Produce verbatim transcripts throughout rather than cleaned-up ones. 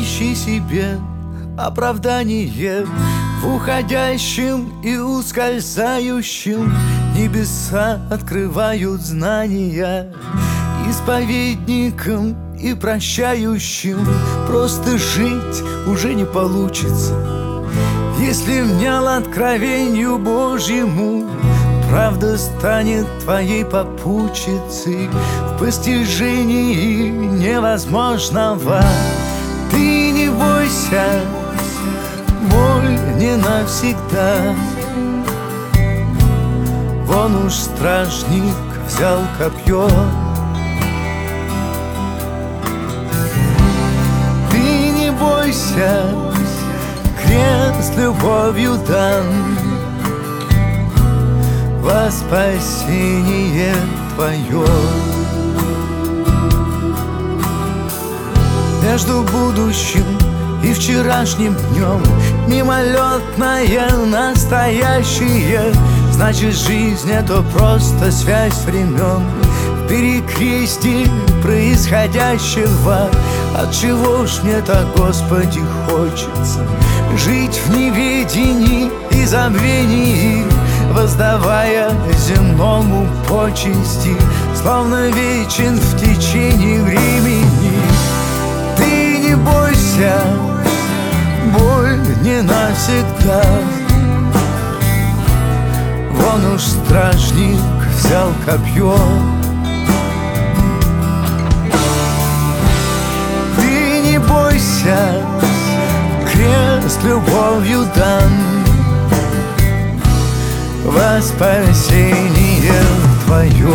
ищи себе оправдание в уходящем и ускользающем. Небеса открывают знания исповедникам и прощающим. Просто жить уже не получится, если внял откровению Божьему. Правда станет твоей попутчицей в постижении невозможного. Ты не бойся, боль не навсегда. Вон уж стражник взял копье. Ты не бойся, крест любовью дан во спасение твое. Между будущим и вчерашним днем мимолетное настоящее. Значит, жизнь — это просто связь времен в перекрестии происходящего. Отчего ж мне так, Господи, хочется жить в неведении и забвении, воздавая земному почести, словно вечен в течение времени. Ты не бойся, боль не навсегда. Вон уж стражник взял копье. Ты не бойся, крест любовью дан во спасение твое.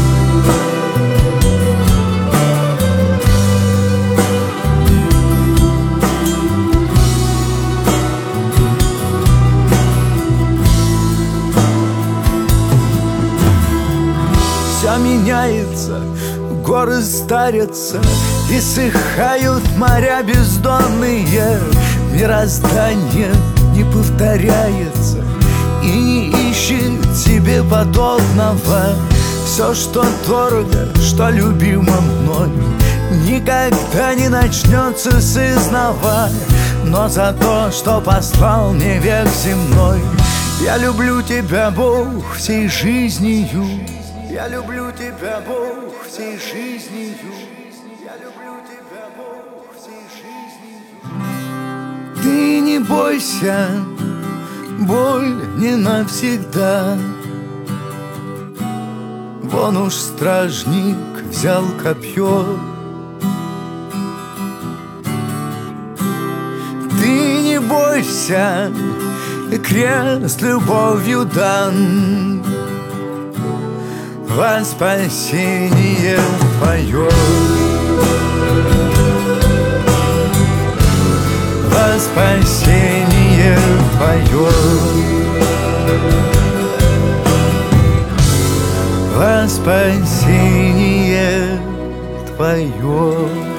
Все меняется, горы старятся, иссыхают моря бездонные. Мироздание не повторяется и не ищет себе подобного. Все, что дорого, что любимо мной, никогда не начнется с изнова. Но за то, что послал мне век земной, я люблю тебя, Бог, всей жизнью. Я люблю тебя, Бог, всей жизнью. Я люблю тебя, Бог, всей жизнью. Ты не бойся, боль не навсегда. Вон уж стражник взял копье. Ты не бойся, крест любовью дан во спасение твое. Во спасение твое. Во спасение твое.